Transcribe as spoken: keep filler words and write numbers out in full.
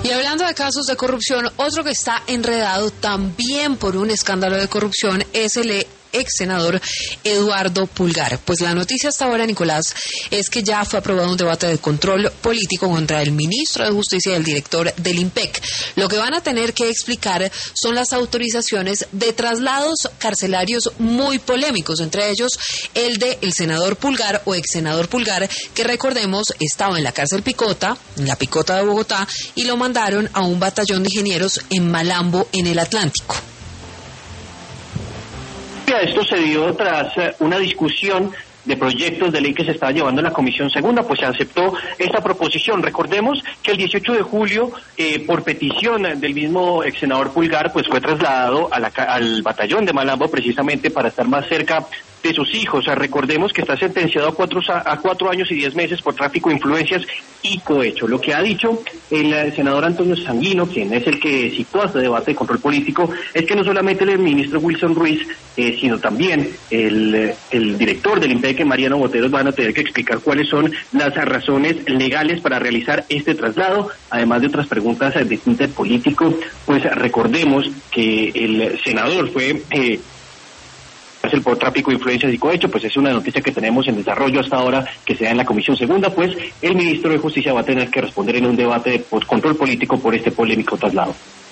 Y hablando de casos de corrupción, otro que está enredado también por un escándalo de corrupción es el ex senador Eduardo Pulgar. Pues la noticia hasta ahora, Nicolás, es que ya fue aprobado un debate de control político contra el ministro de Justicia y el director del IMPEC. Lo que van a tener que explicar son las autorizaciones de traslados carcelarios muy polémicos, entre ellos el de el senador Pulgar o ex senador Pulgar, que recordemos estaba en la cárcel Picota, en la Picota de Bogotá, y lo mandaron a un batallón de ingenieros en Malambo, en el Atlántico. Esto se dio tras una discusión de proyectos de ley que se estaba llevando en la Comisión Segunda, pues se aceptó esta proposición. Recordemos que el dieciocho de julio, eh, por petición del mismo ex senador Pulgar, pues fue trasladado a la, al batallón de Malambo precisamente para estar más cerca de sus hijos. O sea, recordemos que está sentenciado a cuatro, a cuatro años y diez meses por tráfico de influencias y cohecho. Lo que ha dicho el senador Antonio Sanguino, quien es el que citó este debate de control político, es que no solamente el ministro Wilson Ruiz, eh, sino también el, el director del IMPEC, Mariano Boteros, van a tener que explicar cuáles son las razones legales para realizar este traslado, además de otras preguntas de tinte político. Pues recordemos que el senador fue eh, el por tráfico de influencias y cohecho, pues es una noticia que tenemos en desarrollo hasta ahora, que se da en la Comisión Segunda, pues el ministro de Justicia va a tener que responder en un debate de control político por este polémico traslado.